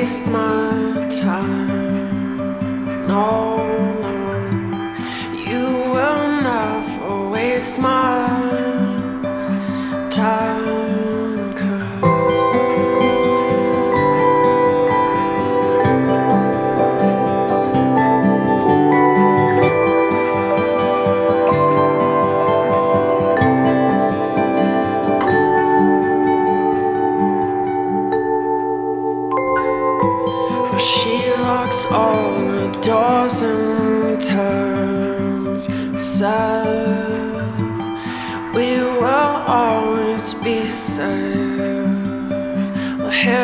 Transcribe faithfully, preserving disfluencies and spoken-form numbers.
waste my time. No, no, you will never waste my time. She locks all the doors and turns, says we will always be safe. Well, here